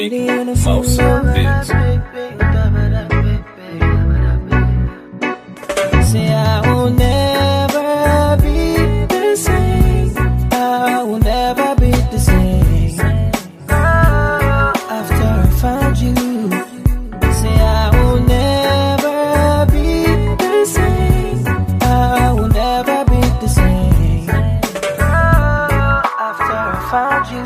Mouser Beats. Say I will never be the same. I will never be the same. After I found you. Say I will never be the same. I will never be the same. After I found you.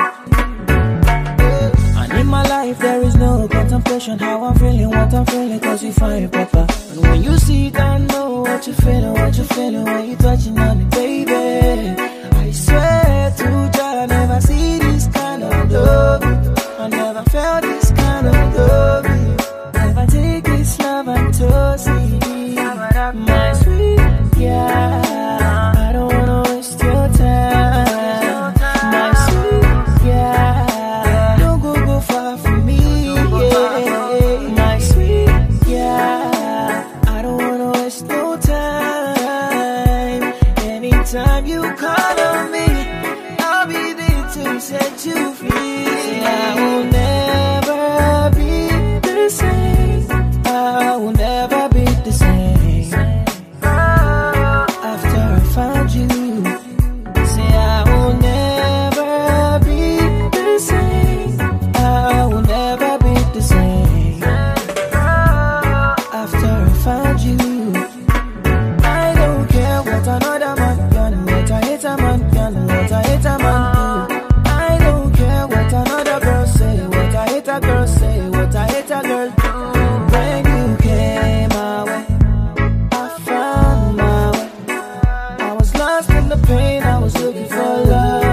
And in my life there is no contemplation. How I'm feeling, what I'm feeling, cause you find Papa. And when you see it, I know what you're feeling when you're touching on it, baby. I swear to God, I never see this kind of love. I never felt this kind of love. Never take this love and toss it. My sweet, yeah. I don't wanna waste your time. My sweet, yeah. Don't go far from me, yeah. My sweet, yeah. I don't wanna waste no time. Anytime you call on me, I'll be there to set you free. Say I will never be the same. I will never be the same. After I found you. Say I will never be the same. I will never be the same. After I found you. I don't care what another man can, what I hate a man can, what I hate a man do. I don't care what another girl say, what I hate a girl say, what I hate a girl do. When you came my way, I found my way. I was lost in the pain, I was looking for love.